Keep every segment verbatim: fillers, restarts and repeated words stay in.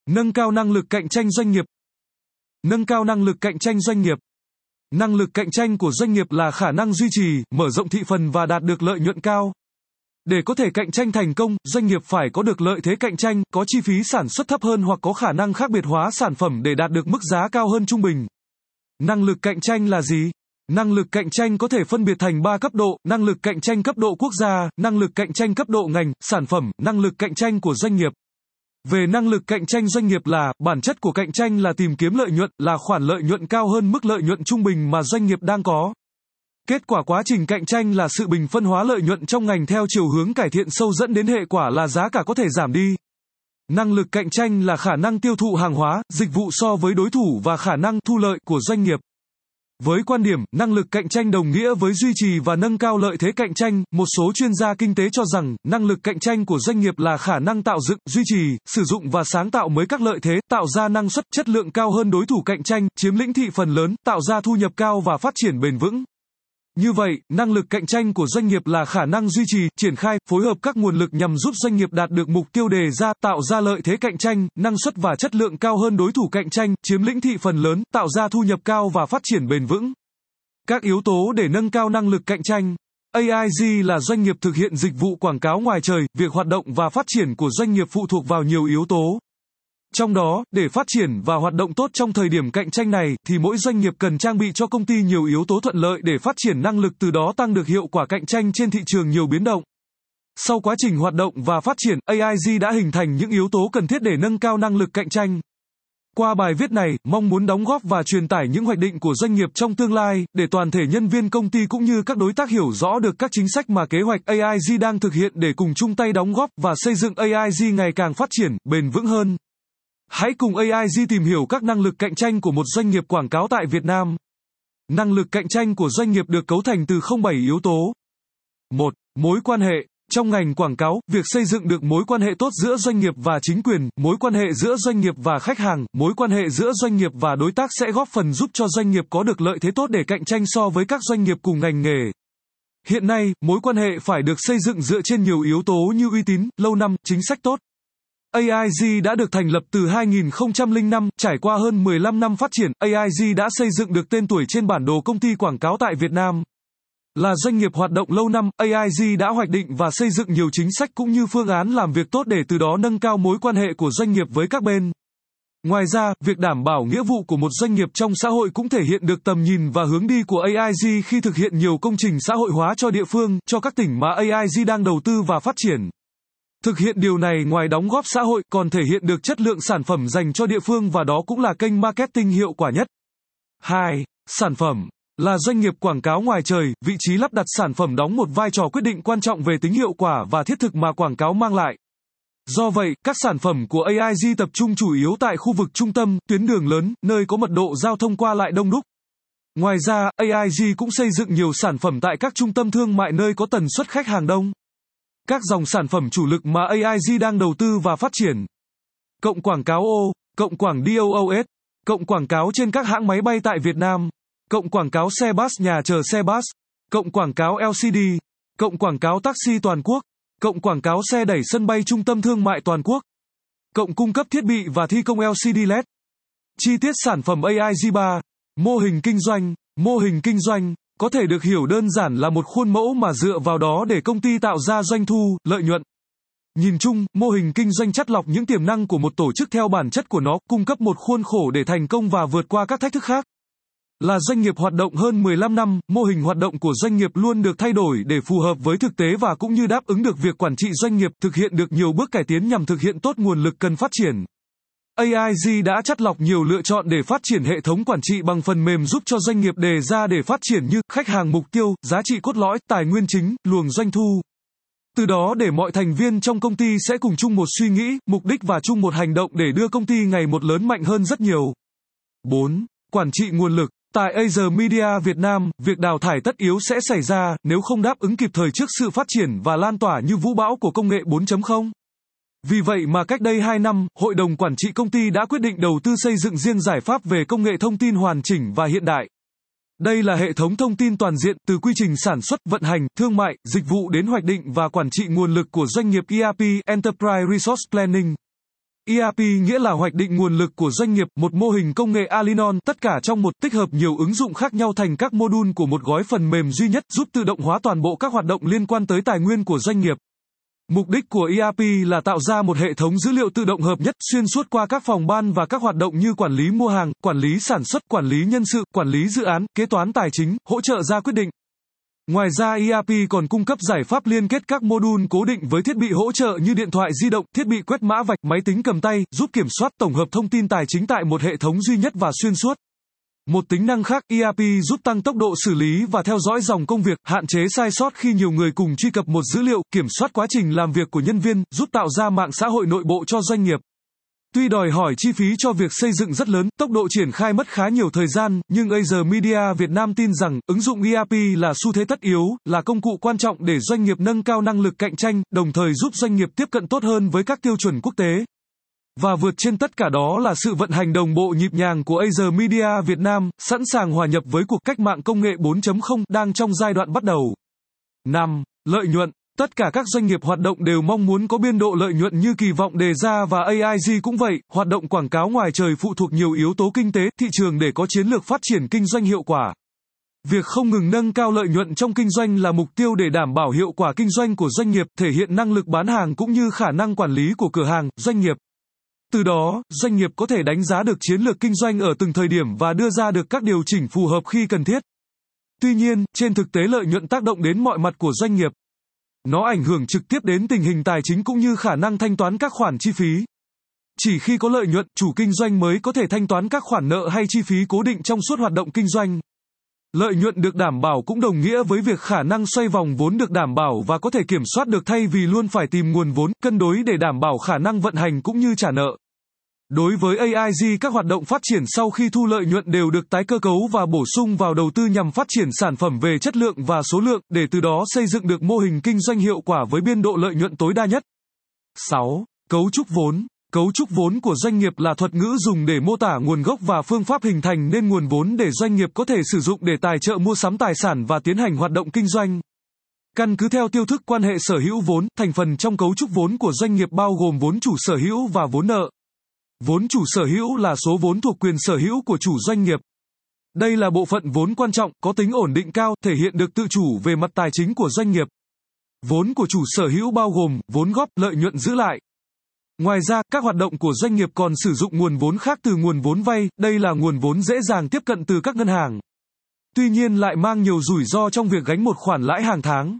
Nâng cao năng lực cạnh tranh doanh nghiệp. Nâng cao năng lực cạnh tranh doanh nghiệp. Năng lực cạnh tranh của doanh nghiệp là khả năng duy trì, mở rộng thị phần và đạt được lợi nhuận cao. Để có thể cạnh tranh thành công, doanh nghiệp phải có được lợi thế cạnh tranh, có chi phí sản xuất thấp hơn hoặc có khả năng khác biệt hóa sản phẩm để đạt được mức giá cao hơn trung bình. Năng lực cạnh tranh là gì? Năng lực cạnh tranh có thể phân biệt thành ba cấp độ: năng lực cạnh tranh cấp độ quốc gia, năng lực cạnh tranh cấp độ ngành, sản phẩm, năng lực cạnh tranh của doanh nghiệp. Về năng lực cạnh tranh doanh nghiệp là, bản chất của cạnh tranh là tìm kiếm lợi nhuận, là khoản lợi nhuận cao hơn mức lợi nhuận trung bình mà doanh nghiệp đang có. Kết quả quá trình cạnh tranh là sự bình phân hóa lợi nhuận trong ngành theo chiều hướng cải thiện sâu dẫn đến hệ quả là giá cả có thể giảm đi. Năng lực cạnh tranh là khả năng tiêu thụ hàng hóa, dịch vụ so với đối thủ và khả năng thu lợi của doanh nghiệp. Với quan điểm, năng lực cạnh tranh đồng nghĩa với duy trì và nâng cao lợi thế cạnh tranh, một số chuyên gia kinh tế cho rằng, năng lực cạnh tranh của doanh nghiệp là khả năng tạo dựng, duy trì, sử dụng và sáng tạo mới các lợi thế, tạo ra năng suất, chất lượng cao hơn đối thủ cạnh tranh, chiếm lĩnh thị phần lớn, tạo ra thu nhập cao và phát triển bền vững. Như vậy, năng lực cạnh tranh của doanh nghiệp là khả năng duy trì, triển khai, phối hợp các nguồn lực nhằm giúp doanh nghiệp đạt được mục tiêu đề ra, tạo ra lợi thế cạnh tranh, năng suất và chất lượng cao hơn đối thủ cạnh tranh, chiếm lĩnh thị phần lớn, tạo ra thu nhập cao và phát triển bền vững. Các yếu tố để nâng cao năng lực cạnh tranh. a i giê là doanh nghiệp thực hiện dịch vụ quảng cáo ngoài trời, việc hoạt động và phát triển của doanh nghiệp phụ thuộc vào nhiều yếu tố. Trong đó, để phát triển và hoạt động tốt trong thời điểm cạnh tranh này, thì mỗi doanh nghiệp cần trang bị cho công ty nhiều yếu tố thuận lợi để phát triển năng lực, từ đó tăng được hiệu quả cạnh tranh trên thị trường nhiều biến động. Sau quá trình hoạt động và phát triển, a i giê đã hình thành những yếu tố cần thiết để nâng cao năng lực cạnh tranh. Qua bài viết này, mong muốn đóng góp và truyền tải những hoạch định của doanh nghiệp trong tương lai, để toàn thể nhân viên công ty cũng như các đối tác hiểu rõ được các chính sách mà kế hoạch a i giê đang thực hiện để cùng chung tay đóng góp và xây dựng a i giê ngày càng phát triển, bền vững hơn. Hãy cùng a i giê tìm hiểu các năng lực cạnh tranh của một doanh nghiệp quảng cáo tại Việt Nam. Năng lực cạnh tranh của doanh nghiệp được cấu thành từ không bảy yếu tố. một. Mối quan hệ. Trong ngành quảng cáo, việc xây dựng được mối quan hệ tốt giữa doanh nghiệp và chính quyền, mối quan hệ giữa doanh nghiệp và khách hàng, mối quan hệ giữa doanh nghiệp và đối tác sẽ góp phần giúp cho doanh nghiệp có được lợi thế tốt để cạnh tranh so với các doanh nghiệp cùng ngành nghề. Hiện nay, mối quan hệ phải được xây dựng dựa trên nhiều yếu tố như uy tín, lâu năm, chính sách tốt. a i giê đã được thành lập từ hai nghìn không trăm lẻ năm, trải qua hơn mười lăm năm phát triển, a i giê đã xây dựng được tên tuổi trên bản đồ công ty quảng cáo tại Việt Nam. Là doanh nghiệp hoạt động lâu năm, a i giê đã hoạch định và xây dựng nhiều chính sách cũng như phương án làm việc tốt để từ đó nâng cao mối quan hệ của doanh nghiệp với các bên. Ngoài ra, việc đảm bảo nghĩa vụ của một doanh nghiệp trong xã hội cũng thể hiện được tầm nhìn và hướng đi của a i giê khi thực hiện nhiều công trình xã hội hóa cho địa phương, cho các tỉnh mà a i giê đang đầu tư và phát triển. Thực hiện điều này ngoài đóng góp xã hội, còn thể hiện được chất lượng sản phẩm dành cho địa phương và đó cũng là kênh marketing hiệu quả nhất. hai. Sản phẩm. Là doanh nghiệp quảng cáo ngoài trời, vị trí lắp đặt sản phẩm đóng một vai trò quyết định quan trọng về tính hiệu quả và thiết thực mà quảng cáo mang lại. Do vậy, các sản phẩm của a i giê tập trung chủ yếu tại khu vực trung tâm, tuyến đường lớn, nơi có mật độ giao thông qua lại đông đúc. Ngoài ra, a i giê cũng xây dựng nhiều sản phẩm tại các trung tâm thương mại nơi có tần suất khách hàng đông. Các dòng sản phẩm chủ lực mà a i giê đang đầu tư và phát triển. Cộng quảng cáo O, cộng quảng DOOS, cộng quảng cáo trên các hãng máy bay tại Việt Nam, cộng quảng cáo xe bus nhà chờ xe bus, cộng quảng cáo lờ xê đê, cộng quảng cáo taxi toàn quốc, cộng quảng cáo xe đẩy sân bay trung tâm thương mại toàn quốc, cộng cung cấp thiết bị và thi công lờ xê đê led. Chi tiết sản phẩm a i giê ba. Mô hình kinh doanh. Mô hình kinh doanh có thể được hiểu đơn giản là một khuôn mẫu mà dựa vào đó để công ty tạo ra doanh thu, lợi nhuận. Nhìn chung, mô hình kinh doanh chắt lọc những tiềm năng của một tổ chức theo bản chất của nó, cung cấp một khuôn khổ để thành công và vượt qua các thách thức khác. Là doanh nghiệp hoạt động hơn mười lăm năm, mô hình hoạt động của doanh nghiệp luôn được thay đổi để phù hợp với thực tế và cũng như đáp ứng được việc quản trị doanh nghiệp, thực hiện được nhiều bước cải tiến nhằm thực hiện tốt nguồn lực cần phát triển. a i giê đã chắt lọc nhiều lựa chọn để phát triển hệ thống quản trị bằng phần mềm giúp cho doanh nghiệp đề ra để phát triển như khách hàng mục tiêu, giá trị cốt lõi, tài nguyên chính, luồng doanh thu. Từ đó để mọi thành viên trong công ty sẽ cùng chung một suy nghĩ, mục đích và chung một hành động để đưa công ty ngày một lớn mạnh hơn rất nhiều. bốn. Quản trị nguồn lực. Tại Asia Media Việt Nam, việc đào thải tất yếu sẽ xảy ra nếu không đáp ứng kịp thời trước sự phát triển và lan tỏa như vũ bão của công nghệ bốn chấm không. Vì vậy mà cách đây hai năm, Hội đồng Quản trị công ty đã quyết định đầu tư xây dựng riêng giải pháp về công nghệ thông tin hoàn chỉnh và hiện đại. Đây là hệ thống thông tin toàn diện, từ quy trình sản xuất, vận hành, thương mại, dịch vụ đến hoạch định và quản trị nguồn lực của doanh nghiệp e rờ pê, Enterprise Resource Planning. E R P nghĩa là hoạch định nguồn lực của doanh nghiệp, một mô hình công nghệ Alinon, tất cả trong một, tích hợp nhiều ứng dụng khác nhau thành các module của một gói phần mềm duy nhất, giúp tự động hóa toàn bộ các hoạt động liên quan tới tài nguyên của doanh nghiệp. Mục đích của E R P là tạo ra một hệ thống dữ liệu tự động hợp nhất, xuyên suốt qua các phòng ban và các hoạt động như quản lý mua hàng, quản lý sản xuất, quản lý nhân sự, quản lý dự án, kế toán tài chính, hỗ trợ ra quyết định. Ngoài ra E R P còn cung cấp giải pháp liên kết các module cố định với thiết bị hỗ trợ như điện thoại di động, thiết bị quét mã vạch, máy tính cầm tay, giúp kiểm soát tổng hợp thông tin tài chính tại một hệ thống duy nhất và xuyên suốt. Một tính năng khác, E R P giúp tăng tốc độ xử lý và theo dõi dòng công việc, hạn chế sai sót khi nhiều người cùng truy cập một dữ liệu, kiểm soát quá trình làm việc của nhân viên, giúp tạo ra mạng xã hội nội bộ cho doanh nghiệp. Tuy đòi hỏi chi phí cho việc xây dựng rất lớn, tốc độ triển khai mất khá nhiều thời gian, nhưng Acer Media Việt Nam tin rằng, ứng dụng E R P là xu thế tất yếu, là công cụ quan trọng để doanh nghiệp nâng cao năng lực cạnh tranh, đồng thời giúp doanh nghiệp tiếp cận tốt hơn với các tiêu chuẩn quốc tế. Và vượt trên tất cả đó là sự vận hành đồng bộ nhịp nhàng của Acer Media Việt Nam, sẵn sàng hòa nhập với cuộc cách mạng công nghệ bốn chấm không đang trong giai đoạn bắt đầu. năm. Lợi nhuận. Tất cả các doanh nghiệp hoạt động đều mong muốn có biên độ lợi nhuận như kỳ vọng đề ra và A I G cũng vậy, hoạt động quảng cáo ngoài trời phụ thuộc nhiều yếu tố kinh tế, thị trường để có chiến lược phát triển kinh doanh hiệu quả. Việc không ngừng nâng cao lợi nhuận trong kinh doanh là mục tiêu để đảm bảo hiệu quả kinh doanh của doanh nghiệp, thể hiện năng lực bán hàng cũng như khả năng quản lý của cửa hàng, doanh nghiệp. Từ đó, doanh nghiệp có thể đánh giá được chiến lược kinh doanh ở từng thời điểm và đưa ra được các điều chỉnh phù hợp khi cần thiết. Tuy nhiên, trên thực tế lợi nhuận tác động đến mọi mặt của doanh nghiệp. Nó ảnh hưởng trực tiếp đến tình hình tài chính cũng như khả năng thanh toán các khoản chi phí. Chỉ khi có lợi nhuận, chủ kinh doanh mới có thể thanh toán các khoản nợ hay chi phí cố định trong suốt hoạt động kinh doanh. Lợi nhuận được đảm bảo cũng đồng nghĩa với việc khả năng xoay vòng vốn được đảm bảo và có thể kiểm soát được thay vì luôn phải tìm nguồn vốn, cân đối để đảm bảo khả năng vận hành cũng như trả nợ. Đối với A I G, các hoạt động phát triển sau khi thu lợi nhuận đều được tái cơ cấu và bổ sung vào đầu tư nhằm phát triển sản phẩm về chất lượng và số lượng, để từ đó xây dựng được mô hình kinh doanh hiệu quả với biên độ lợi nhuận tối đa nhất. sáu. Cấu trúc vốn. Cấu trúc vốn của doanh nghiệp là thuật ngữ dùng để mô tả nguồn gốc và phương pháp hình thành nên nguồn vốn để doanh nghiệp có thể sử dụng để tài trợ mua sắm tài sản và tiến hành hoạt động kinh doanh. Căn cứ theo tiêu thức quan hệ sở hữu vốn, thành phần trong cấu trúc vốn của doanh nghiệp bao gồm vốn chủ sở hữu và vốn nợ. Vốn chủ sở hữu là số vốn thuộc quyền sở hữu của chủ doanh nghiệp. Đây là bộ phận vốn quan trọng, có tính ổn định cao, thể hiện được tự chủ về mặt tài chính của doanh nghiệp. Vốn của chủ sở hữu bao gồm vốn góp, lợi nhuận giữ lại. Ngoài ra, các hoạt động của doanh nghiệp còn sử dụng nguồn vốn khác từ nguồn vốn vay, đây là nguồn vốn dễ dàng tiếp cận từ các ngân hàng. Tuy nhiên lại mang nhiều rủi ro trong việc gánh một khoản lãi hàng tháng.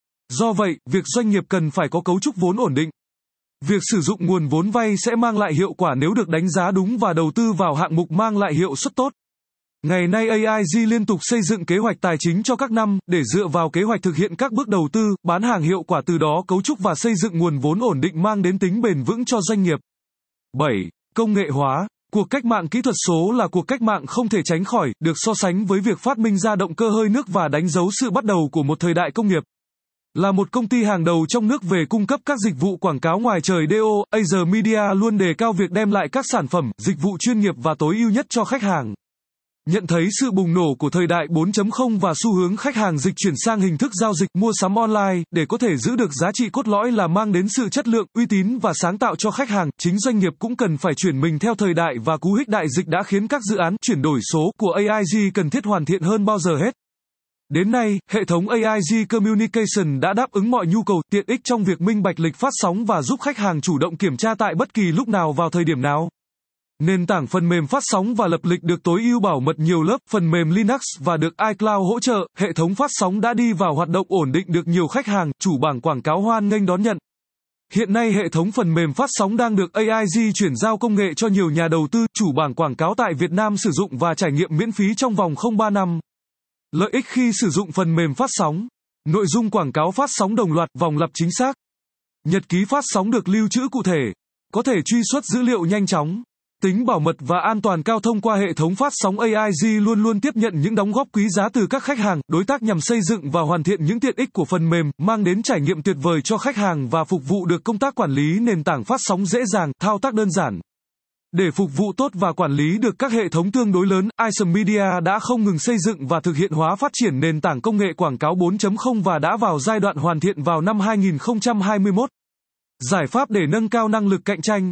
Do vậy, việc doanh nghiệp cần phải có cấu trúc vốn ổn định. Việc sử dụng nguồn vốn vay sẽ mang lại hiệu quả nếu được đánh giá đúng và đầu tư vào hạng mục mang lại hiệu suất tốt. Ngày nay A I G liên tục xây dựng kế hoạch tài chính cho các năm, để dựa vào kế hoạch thực hiện các bước đầu tư, bán hàng hiệu quả, từ đó cấu trúc và xây dựng nguồn vốn ổn định mang đến tính bền vững cho doanh nghiệp. bảy. Công nghệ hóa. Cuộc cách mạng kỹ thuật số là cuộc cách mạng không thể tránh khỏi, được so sánh với việc phát minh ra động cơ hơi nước và đánh dấu sự bắt đầu của một thời đại công nghiệp. Là một công ty hàng đầu trong nước về cung cấp các dịch vụ quảng cáo ngoài trời đê ô, Acer Media luôn đề cao việc đem lại các sản phẩm, dịch vụ chuyên nghiệp và tối ưu nhất cho khách hàng. Nhận thấy sự bùng nổ của thời đại bốn chấm không và xu hướng khách hàng dịch chuyển sang hình thức giao dịch mua sắm online, để có thể giữ được giá trị cốt lõi là mang đến sự chất lượng, uy tín và sáng tạo cho khách hàng, chính doanh nghiệp cũng cần phải chuyển mình theo thời đại, và cú hích đại dịch đã khiến các dự án chuyển đổi số của A I G cần thiết hoàn thiện hơn bao giờ hết. Đến nay, hệ thống A I G Communication đã đáp ứng mọi nhu cầu, tiện ích trong việc minh bạch lịch phát sóng và giúp khách hàng chủ động kiểm tra tại bất kỳ lúc nào vào thời điểm nào. Nền tảng phần mềm phát sóng và lập lịch được tối ưu bảo mật nhiều lớp, phần mềm Linux và được iCloud hỗ trợ, hệ thống phát sóng đã đi vào hoạt động ổn định được nhiều khách hàng, chủ bảng quảng cáo hoan nghênh đón nhận. Hiện nay hệ thống phần mềm phát sóng đang được A I G chuyển giao công nghệ cho nhiều nhà đầu tư, chủ bảng quảng cáo tại Việt Nam sử dụng và trải nghiệm miễn phí trong vòng không ba năm. Lợi ích khi sử dụng phần mềm phát sóng. Nội dung quảng cáo phát sóng đồng loạt, vòng lặp chính xác. Nhật ký phát sóng được lưu trữ cụ thể. Có thể truy xuất dữ liệu nhanh chóng. Tính bảo mật và an toàn cao thông qua hệ thống phát sóng. A I G luôn luôn tiếp nhận những đóng góp quý giá từ các khách hàng, đối tác nhằm xây dựng và hoàn thiện những tiện ích của phần mềm, mang đến trải nghiệm tuyệt vời cho khách hàng và phục vụ được công tác quản lý nền tảng phát sóng dễ dàng, thao tác đơn giản. Để phục vụ tốt và quản lý được các hệ thống tương đối lớn, Acer Media đã không ngừng xây dựng và thực hiện hóa phát triển nền tảng công nghệ quảng cáo bốn chấm không và đã vào giai đoạn hoàn thiện vào năm hai nghìn không trăm hai mươi mốt. Giải pháp để nâng cao năng lực cạnh tranh.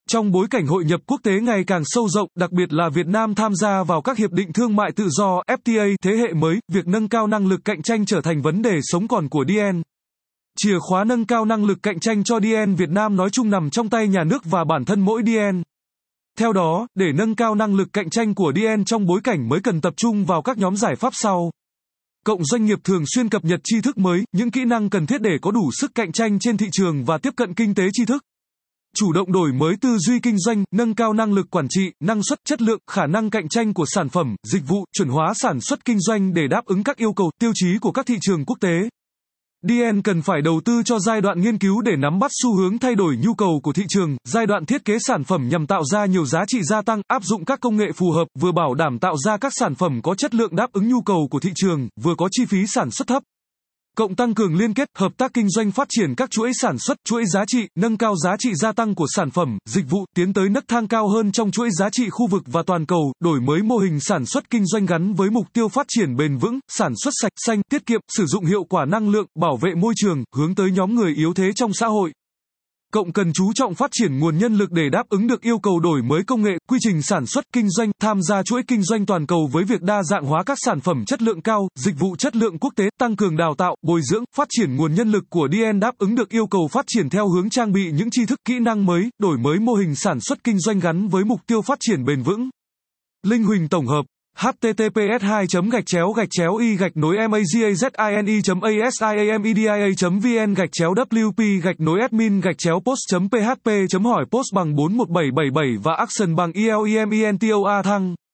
Trong bối cảnh hội nhập quốc tế ngày càng sâu rộng, đặc biệt là Việt Nam tham gia vào các hiệp định thương mại tự do F T A thế hệ mới, việc nâng cao năng lực cạnh tranh trở thành vấn đề sống còn của đê en. Chìa khóa nâng cao năng lực cạnh tranh cho đê en Việt Nam nói chung nằm trong tay nhà nước và bản thân mỗi đê en. Theo đó, để nâng cao năng lực cạnh tranh của đê en trong bối cảnh mới cần tập trung vào các nhóm giải pháp sau. Cộng doanh nghiệp thường xuyên cập nhật tri thức mới, những kỹ năng cần thiết để có đủ sức cạnh tranh trên thị trường và tiếp cận kinh tế tri thức. Chủ động đổi mới tư duy kinh doanh, nâng cao năng lực quản trị, năng suất, chất lượng, khả năng cạnh tranh của sản phẩm, dịch vụ, chuẩn hóa sản xuất kinh doanh để đáp ứng các yêu cầu, tiêu chí của các thị trường quốc tế. đê en cần phải đầu tư cho giai đoạn nghiên cứu để nắm bắt xu hướng thay đổi nhu cầu của thị trường, giai đoạn thiết kế sản phẩm nhằm tạo ra nhiều giá trị gia tăng, áp dụng các công nghệ phù hợp, vừa bảo đảm tạo ra các sản phẩm có chất lượng đáp ứng nhu cầu của thị trường, vừa có chi phí sản xuất thấp. Cộng tăng cường liên kết, hợp tác kinh doanh phát triển các chuỗi sản xuất, chuỗi giá trị, nâng cao giá trị gia tăng của sản phẩm, dịch vụ, tiến tới nấc thang cao hơn trong chuỗi giá trị khu vực và toàn cầu, đổi mới mô hình sản xuất kinh doanh gắn với mục tiêu phát triển bền vững, sản xuất sạch, xanh, tiết kiệm, sử dụng hiệu quả năng lượng, bảo vệ môi trường, hướng tới nhóm người yếu thế trong xã hội. Cộng cần chú trọng phát triển nguồn nhân lực để đáp ứng được yêu cầu đổi mới công nghệ, quy trình sản xuất, kinh doanh, tham gia chuỗi kinh doanh toàn cầu với việc đa dạng hóa các sản phẩm chất lượng cao, dịch vụ chất lượng quốc tế, tăng cường đào tạo, bồi dưỡng, phát triển nguồn nhân lực của đê en đáp ứng được yêu cầu phát triển theo hướng trang bị những tri thức, kỹ năng mới, đổi mới mô hình sản xuất kinh doanh gắn với mục tiêu phát triển bền vững. Linh Huỳnh tổng hợp h t t p s hai gạch chéo gạch chéo i gạch nối mazazine chấm asiamedia chấm vn gạch chéo wp gạch nối admin gạch chéo post chấm php chấm hỏi post bằng bốn một bảy bảy bảy và action bằng elementor thăng